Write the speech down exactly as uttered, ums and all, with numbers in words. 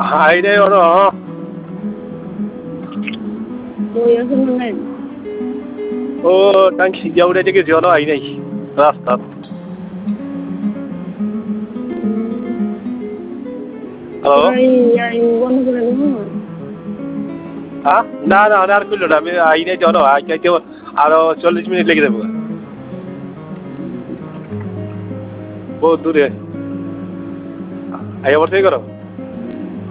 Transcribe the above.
I নাই ওর কই আছে মনে ও টাঙ্কি গিয়া উঠে থেকে জন আই নাই রাস্তা হ্যালো আই আই বন্ধ করে দেবো হ্যাঁ না না আর করলো না আমি আই নাই জন আই যাইতে আরো চল্লিশ মিনিট লেগে যাবো বহুত দূরে আই আবার থেকে করো